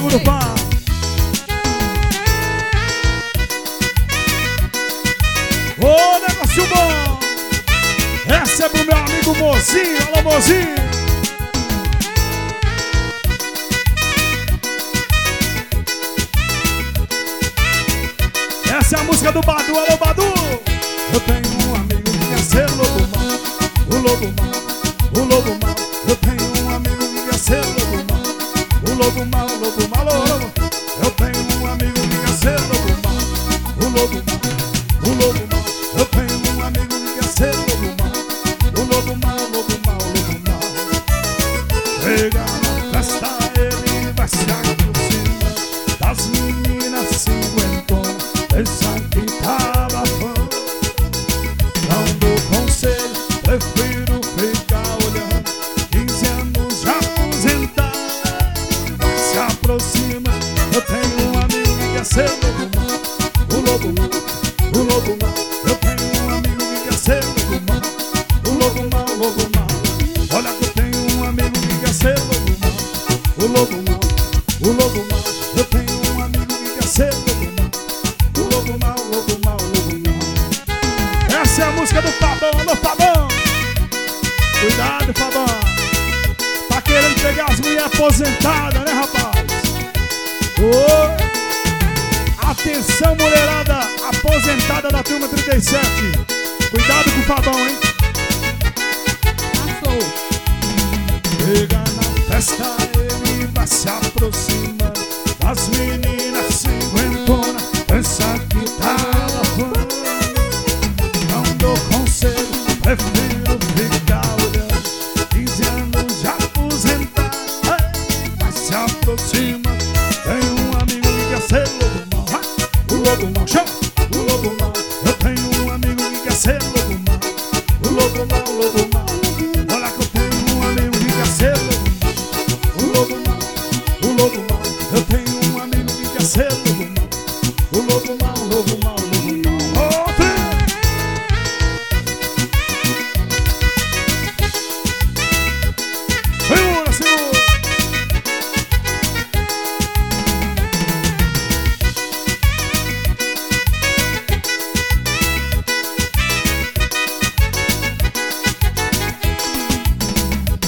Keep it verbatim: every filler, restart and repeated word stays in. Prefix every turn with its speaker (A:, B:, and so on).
A: segura o pau. Ô, negócio bom. Essa é pro meu amigo Mozinho. Alô, Mozinho. Essa é a música do Badu. Alô, Badu. Eu tenho um amigo que quer ser lobo mau, o lobo mau, o lobo mau. Eu tenho um amigo que quer ser lobo mau, o lobo mau, o lobo mau, o lobo. Eu tenho um amigo que quer ser lobo mau, o lobo mau, o lobo mau. Eu tenho um amigo que quer ser lobo mau, o lobo mau, o lobo mau, o lobo mau. Chega na festa, ele vai se aproximar das meninas cinquentonas. Pensa que tava fã. Não dou conselho, prefiro ficar olhando. Quinze anos já aposentado, vai se aproxima. Eu tenho um amigo que quer ser lobo mau, o lobo mau, o lobo mau. Eu tenho um amigo que quer ser lobo mau, o lobo mau, o lobo mau. Olha que eu tenho um amigo que quer ser lobo mau, o lobo mau, o lobo mau. Eu tenho um amigo que quer ser lobo mau, o lobo mau, o lobo mau, o lobo mau. Essa é a música do Fabão, alô Fabão. Cuidado, Fabão. Tá querendo pegar as mulheres aposentadas, né, rapaz? Ô, atenção, mulherada aposentada da turma trinta e sete. Cuidado com o Fabão, hein?
B: Passou.
A: Chega na festa, ele vai se aproximando das meninas cinquentonas. Pensa que tá lavando. Não dou conselho, prefiro ficar olhando. Quinze anos já aposentado, vai se aproxima. Tem um amigo que quer ser lobo mau, o lobo mau, chama.